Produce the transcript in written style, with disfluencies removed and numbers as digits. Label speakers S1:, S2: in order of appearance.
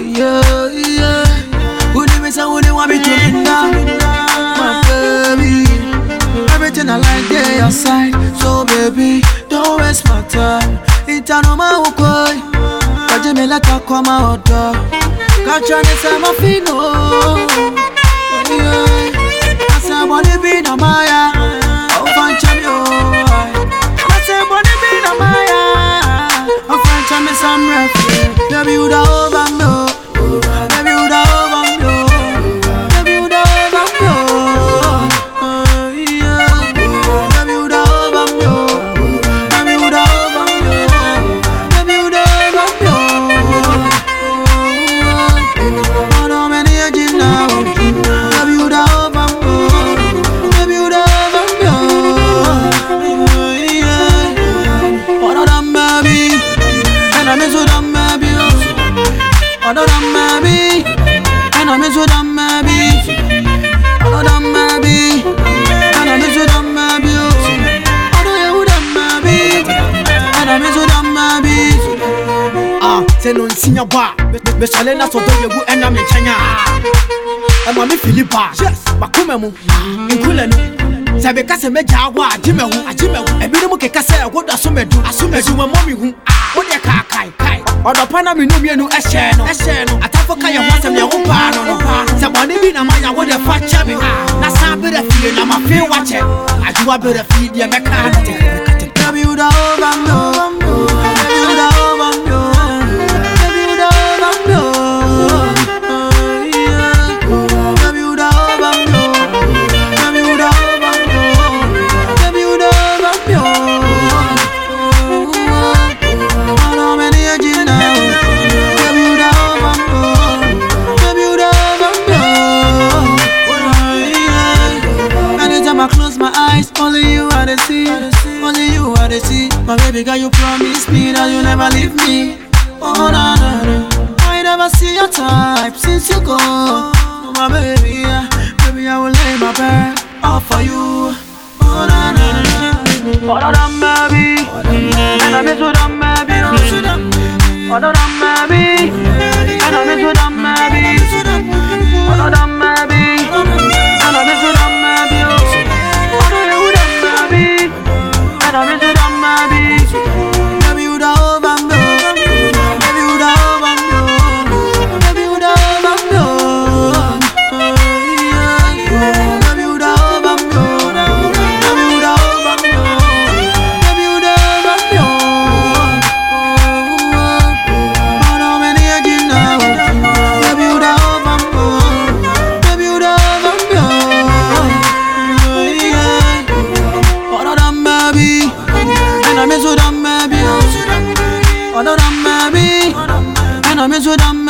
S1: Yeah, yeah. Who do me say who they want me to be now? My baby. Everything I like there your side. So baby, don't waste my time. It's a no man who cry. Kaje me let her come out. Catch on this I'm a fino. Yeah. I say money be na maya. Oh fancha me oh. I say money be na maya. Oh fancha me some refuge. Baby you da over me. Baby you da over me. Baby you da over me. Yeah. Baby you da over me. Baby you da over me. Baby you da over me. Oh no many agents now. Baby you da over me. Baby you da over me. Yeah. Oh no damn baby. And I miss you damn baby. Oh no damn baby. And I miss you damn baby. Oh no damn baby. And I miss you damn baby. Oh no you damn baby. And I miss you damn baby.
S2: Ah, say no nsinya ba. Me shale na so do yegu ena me nkyanya. E ma me Philippa. Yes, makoma mu. Nkule no. Se be ka se meja agwa ajimehu. E bi no keka se egodo asomedu. Asomedu ma mommy hu. Wo de ka kai. Odopa na me no mienu ehye no. Atafo ka ye ho asem ye ho pa no. Se bone bi na maya wo de fa che me. Na sa be da fie na ma fe wa che. Ajuwa be da fie de me ka no te.
S1: Baby you da over me. Baby you da over me. Baby you da over me. Yeah. Baby you da over me. Baby you da over me. Baby you da over me. I know many agents now. Baby you da over me. Baby you da over me. Yeah. Anytime I close my eyes, only you I see. Only you I see. My baby girl, you promise me that you never leave me. Oh na na na. I never see your type since you go. Oh my baby, yeah. Baby I will lay my bed all for you. Oh na na na. Oh na na baby. And I miss you damn baby. Oh na na baby. And I miss you damn baby. Oh na na baby. And I miss you damn baby. Oh no you damn baby. And I miss you damn baby. Baby you da over me. Baby you da over me. Baby you da over me. Yeah. Baby you da over me. Baby you da over me. Baby you da over me. Oh no many agents now. Baby you da over me. Baby you da over me. Yeah. Oh no damn baby. And I miss you damn baby. Oh no damn baby. And I miss you damn